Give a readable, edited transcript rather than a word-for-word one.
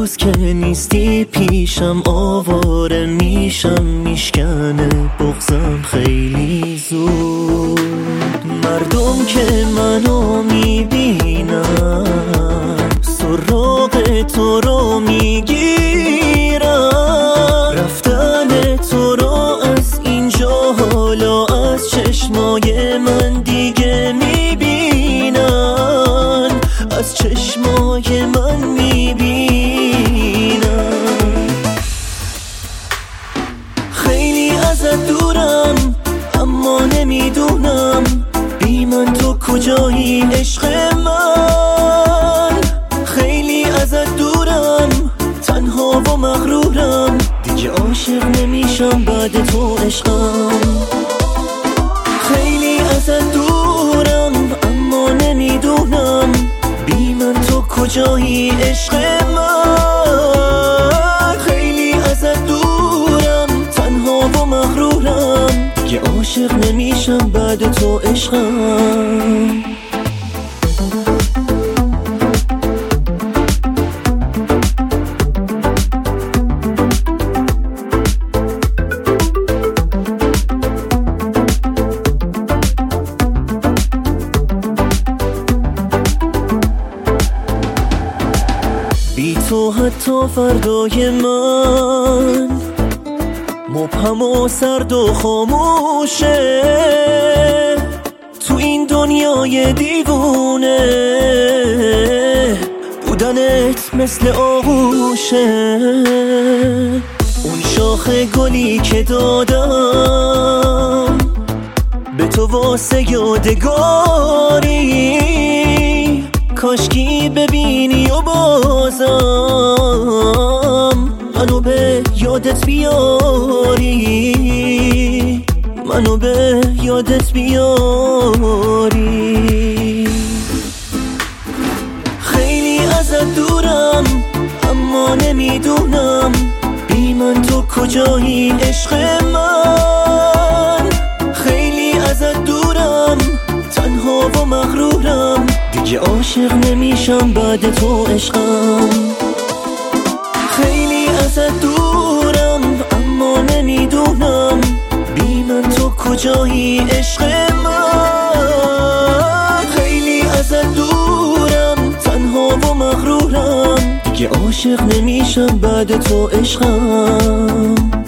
روز که نیستی پیشم آواره میشم، میشکنه بغضم خیلی زود. مردم که منو میبینن سراغ تو رو میگیرن، رفتن تو رو از اینجا حالا از چشمای من دیگه میبینن، از چشمای من میبینن. خیلی ازت دورم اما نمیدونم بی من تو کجایی عشق من. خیلی ازت دورم تنها و مغرورم، دیگه عاشق نمیشم بعد تو عشقم. خیلی ازت دورم اما نمیدونم بی من تو کجایی عشق من. خیلی ازت دورم تنها و مغرورم، دیگه عاشق نمیشم بعد تو عشقم. بی تو حتی فردای من مبهم و سرد و خاموشه، تو این دنیای دیوونه بودنت مثل آغوشه. اون شاخ گلی که دادم به تو واسه یادگاری، کاشکی ببینی و بازم منو به یادت بیاری، منو به یادت بیاری. خیلی ازت دورم اما نمیدونم بی من تو کجایی عشق من. خیلی ازت دورم تنها و مغرورم، دیگه عاشق نمیشم بعد تو عشقم. خیلی ازت دورم اما نمیدونم بی من تو کجایی عشق من. خیلی ازت دورم تنها و مغرورم، دیگه عاشق نمیشم بعد تو عشقم.